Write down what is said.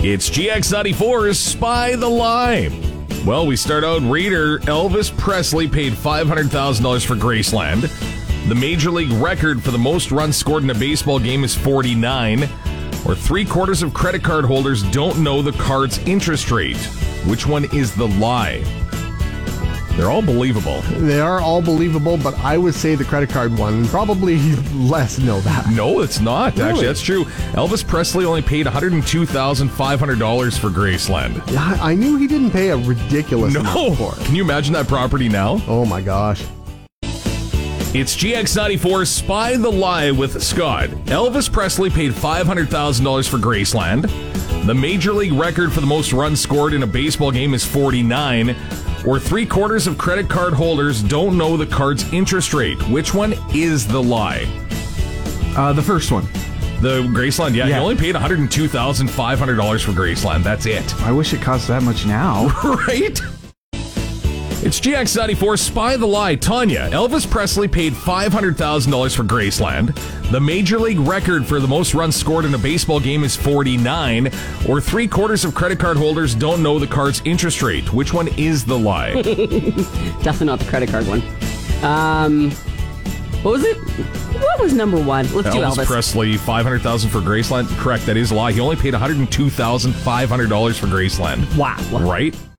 It's GX94's Spy the Lie. Well, we start out reader. Elvis Presley paid $500,000 for Graceland. The Major League record for the most runs scored in a baseball game is 49. Or 3/4 of credit card holders don't know the card's interest rate. Which one is the lie? They're all believable. They are all believable, but I would say the credit card one. Probably less know that. No, it's not. Really? Actually, that's true. Elvis Presley only paid $102,500 for Graceland. Yeah, I knew he didn't pay a ridiculous amount for it. Can you imagine that property now? Oh my gosh. It's GX94's Spy the Lie with Scott. Elvis Presley paid $500,000 for Graceland. The Major League record for the most runs scored in a baseball game is 49. Or 3/4 of credit card holders don't know the card's interest rate. Which one is the lie? The first one. The Graceland, yeah. He only paid $102,500 for Graceland. That's it. I wish it cost that much now. Right? It's GX94 Spy the Lie. Tanya, Elvis Presley paid $500,000 for Graceland. The Major League record for the most runs scored in a baseball game is 49. Or 3/4 of credit card holders don't know the card's interest rate. Which one is the lie? Definitely not the credit card one. What was it? What was number one? Let's do Elvis Elvis. Presley, $500,000 for Graceland. Correct, that is a lie. He only paid $102,500 for Graceland. Wow. Right?